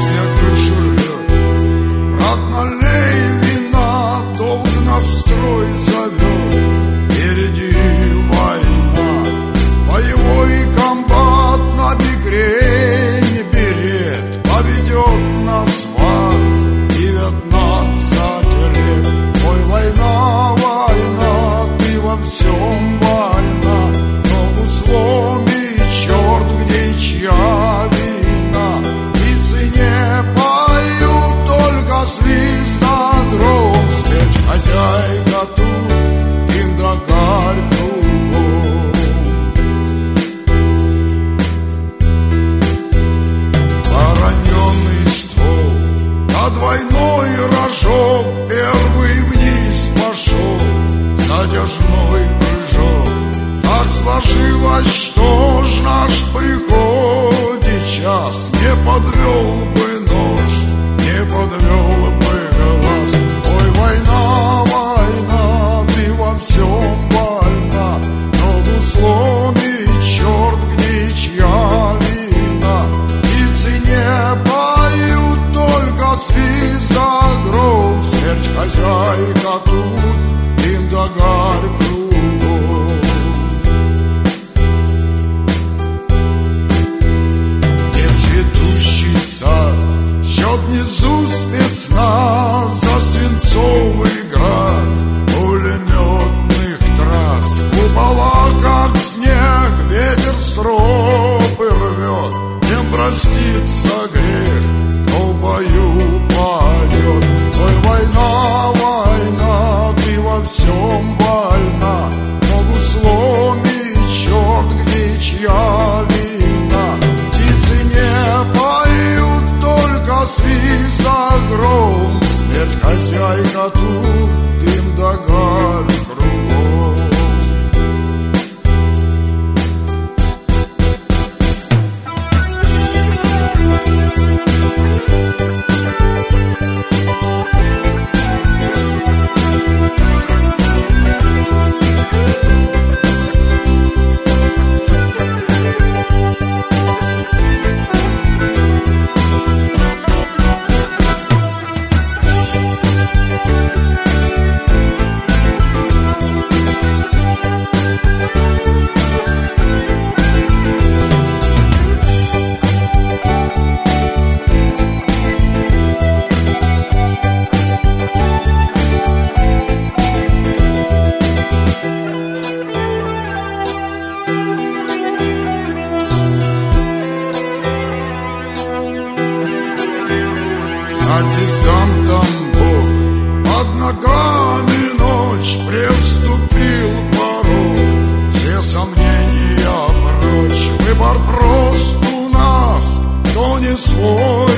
песня душу рвет. Брат, налей вина, долг настрой зовет. Впереди война, боевой комбат на бекрень берет, поведет нас в ад 19 лет. Ой, война, война, ты во всем вольна, ногу сломи, черт, где и чья вина. Птицы не поют, только свист да гром. Смерть хозяйка тут, дым да гарь кругом. Вороненый ствол, а двойной рожок, первый вниз пошел, затяжной прыжок. Так сложилось, что ж наш приходит час, не подвел бы нож, не подвел бы глаз. Ой, война, война, ты во всем вольна, ногу сломи, черт, где и чья вина. Птицы не поют, только свист да гром. Смерть хозяйка тут, дым да гарь кругом. Не цветущий сад, счет внизу спецназ, за свинцовый град пулеметных трасс. Купола, как снег, ветер стропы рвет. Не простится грех, кто в бою падет. Ой, война, война, ты во всем вольна, ногу сломи, черт, где и чья вина. Птицы не поют, только свист да гром. Смерть хозяйка тут, дым да гарь кругом. Десантом Бог, под ногами ночь, приступил порог. Все сомнения прочь, выбор прост у нас, кто не свой,